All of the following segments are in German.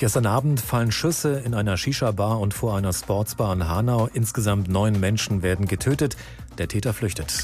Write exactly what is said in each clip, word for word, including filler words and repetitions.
Gestern Abend fallen Schüsse in einer Shisha-Bar und vor einer Sportsbar in Hanau. Insgesamt neun Menschen werden getötet. Der Täter flüchtet.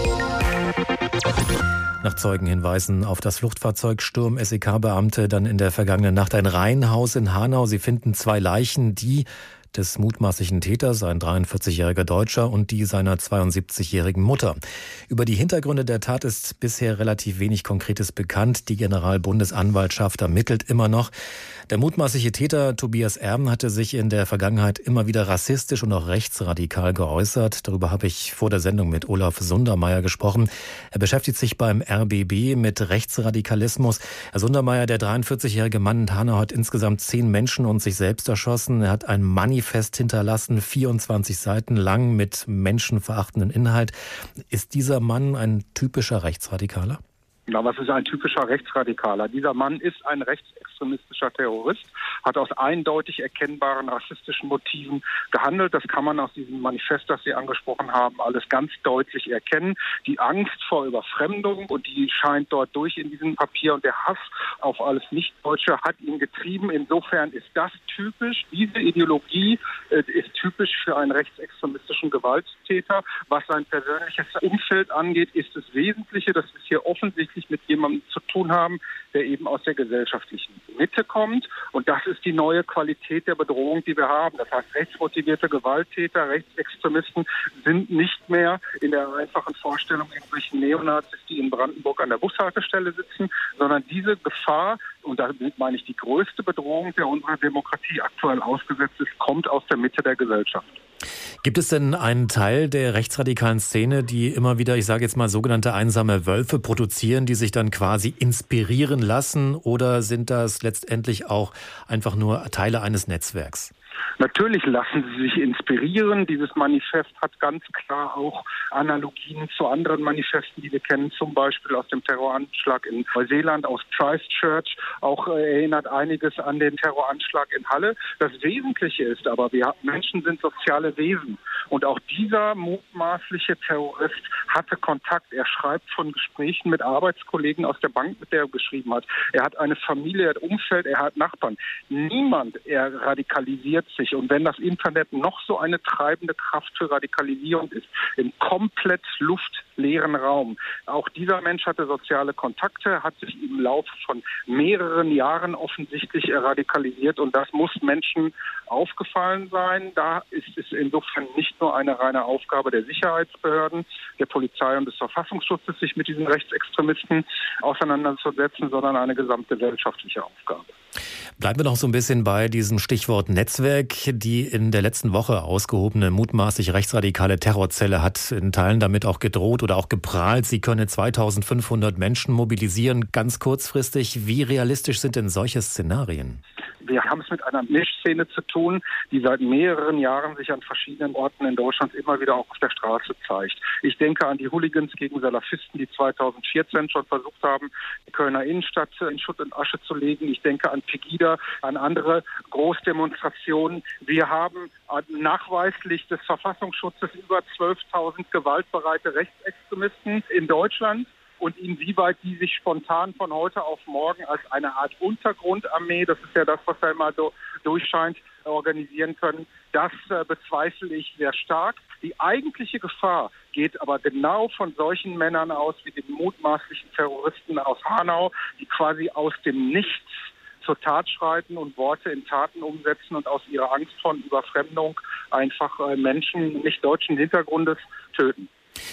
Nach Zeugenhinweisen auf das Fluchtfahrzeug stürmen S E K-Beamte dann in der vergangenen Nacht ein Reihenhaus in Hanau. Sie finden zwei Leichen, die des mutmaßlichen Täters, ein dreiundvierzigjähriger Deutscher, und die seiner zweiundsiebzigjährigen Mutter. Über die Hintergründe der Tat ist bisher relativ wenig Konkretes bekannt. Die Generalbundesanwaltschaft ermittelt immer noch. Der mutmaßliche Täter Tobias Erben hatte sich in der Vergangenheit immer wieder rassistisch und auch rechtsradikal geäußert. Darüber habe ich vor der Sendung mit Olaf Sundermeier gesprochen. Er beschäftigt sich beim R B B mit Rechtsradikalismus. Herr Sundermeier, der dreiundvierzigjährige Mann in Hanau hat insgesamt zehn Menschen und sich selbst erschossen. Er hat ein Manifest hinterlassen, vierundzwanzig Seiten lang, mit menschenverachtenden Inhalt. Ist dieser Mann ein typischer Rechtsradikaler? Ja, was ist ein typischer Rechtsradikaler? Dieser Mann ist ein rechtsextremistischer Terrorist, hat aus eindeutig erkennbaren rassistischen Motiven gehandelt. Das kann man aus diesem Manifest, das Sie angesprochen haben, alles ganz deutlich erkennen. Die Angst vor Überfremdung, und die scheint dort durch in diesem Papier, und der Hass auf alles Nichtdeutsche hat ihn getrieben. Insofern ist das typisch. Diese Ideologie äh, ist typisch für einen rechtsextremistischen Gewalttäter. Was sein persönliches Umfeld angeht, ist das Wesentliche, dass es hier offensichtlich mit jemandem zu tun haben, der eben aus der gesellschaftlichen Mitte kommt. Und das ist die neue Qualität der Bedrohung, die wir haben. Das heißt, rechtsmotivierte Gewalttäter, Rechtsextremisten sind nicht mehr in der einfachen Vorstellung irgendwelchen Neonazis, die in Brandenburg an der Bushaltestelle sitzen, sondern diese Gefahr, und damit meine ich die größte Bedrohung, der unserer Demokratie aktuell ausgesetzt ist, kommt aus der Mitte der Gesellschaft. Gibt es denn einen Teil der rechtsradikalen Szene, die immer wieder, ich sage jetzt mal, sogenannte einsame Wölfe produzieren, die sich dann quasi inspirieren lassen? Oder sind das letztendlich auch einfach nur Teile eines Netzwerks? Natürlich lassen sie sich inspirieren. Dieses Manifest hat ganz klar auch Analogien zu anderen Manifesten, die wir kennen, zum Beispiel aus dem Terroranschlag in Neuseeland, aus Christchurch. Auch äh, erinnert einiges an den Terroranschlag in Halle. Das Wesentliche ist aber, wir Menschen sind soziale Wesen. Und auch dieser mutmaßliche Terrorist hatte Kontakt. Er schreibt von Gesprächen mit Arbeitskollegen aus der Bank, mit der er geschrieben hat. Er hat eine Familie, er hat Umfeld, er hat Nachbarn. Niemand, er radikalisiert sich. Und wenn das Internet noch so eine treibende Kraft für Radikalisierung ist, im komplett luftleeren Raum. Auch dieser Mensch hatte soziale Kontakte, hat sich im Laufe von mehreren Jahren offensichtlich radikalisiert. Und das muss Menschen aufgefallen sein. Da ist es insofern nicht nur eine reine Aufgabe der Sicherheitsbehörden, der Polizei und des Verfassungsschutzes, sich mit diesen Rechtsextremisten auseinanderzusetzen, sondern eine gesamtgesellschaftliche Aufgabe. Bleiben wir noch so ein bisschen bei diesem Stichwort Netzwerk. Die in der letzten Woche ausgehobene mutmaßlich rechtsradikale Terrorzelle hat in Teilen damit auch gedroht oder auch geprahlt, sie könne zweitausendfünfhundert Menschen mobilisieren, ganz kurzfristig. Wie realistisch sind denn solche Szenarien? Wir haben es mit einer Mischszene zu tun, die seit mehreren Jahren sich an verschiedenen Orten in Deutschland immer wieder auch auf der Straße zeigt. Ich denke an die Hooligans gegen Salafisten, die zweitausendvierzehn schon versucht haben, die Kölner Innenstadt in Schutt und Asche zu legen. Ich denke an Pegida, an andere Großdemonstrationen. Wir haben nachweislich des Verfassungsschutzes über zwölftausend gewaltbereite Rechtsextremisten in Deutschland. Und inwieweit die sich spontan von heute auf morgen als eine Art Untergrundarmee, das ist ja das, was da immer so durchscheint, organisieren können, das äh, bezweifle ich sehr stark. Die eigentliche Gefahr geht aber genau von solchen Männern aus, wie den mutmaßlichen Terroristen aus Hanau, die quasi aus dem Nichts zur Tat schreiten und Worte in Taten umsetzen und aus ihrer Angst von Überfremdung einfach äh, Menschen nicht deutschen Hintergrundes töten.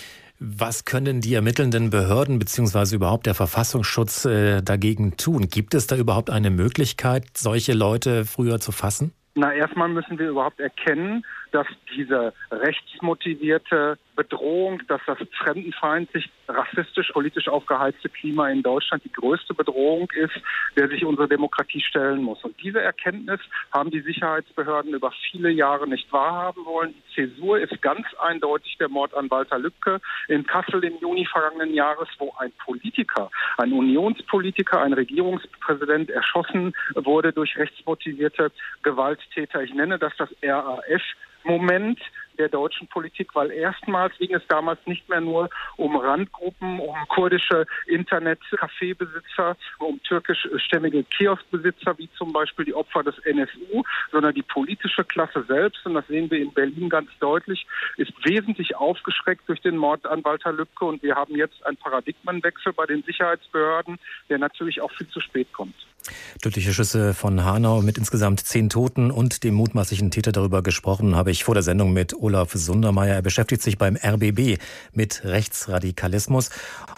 Was können die ermittelnden Behörden bzw. überhaupt der Verfassungsschutz äh, dagegen tun? Gibt es da überhaupt eine Möglichkeit, solche Leute früher zu fassen? Na, erstmal müssen wir überhaupt erkennen, dass diese rechtsmotivierte Bedrohung, dass das fremdenfeindlich, rassistisch, politisch aufgeheizte Klima in Deutschland die größte Bedrohung ist, der sich unsere Demokratie stellen muss. Und diese Erkenntnis haben die Sicherheitsbehörden über viele Jahre nicht wahrhaben wollen. Die Zäsur ist ganz eindeutig der Mord an Walter Lübcke in Kassel im Juni vergangenen Jahres, wo ein Politiker, ein Unionspolitiker, ein Regierungspräsident erschossen wurde durch rechtsmotivierte Gewalttäter. Ich nenne das das R A F Moment. der deutschen Politik, weil erstmals ging es damals nicht mehr nur um Randgruppen, um kurdische Internet-Café-Besitzer, um türkischstämmige Kioskbesitzer, wie zum Beispiel die Opfer des N S U, sondern die politische Klasse selbst, und das sehen wir in Berlin ganz deutlich, ist wesentlich aufgeschreckt durch den Mord an Walter Lübcke, und wir haben jetzt einen Paradigmenwechsel bei den Sicherheitsbehörden, der natürlich auch viel zu spät kommt. Tödliche Schüsse von Hanau mit insgesamt zehn Toten und dem mutmaßlichen Täter. Darüber gesprochen habe ich vor der Sendung mit Olaf Sundermeier. Er beschäftigt sich beim R B B mit Rechtsradikalismus.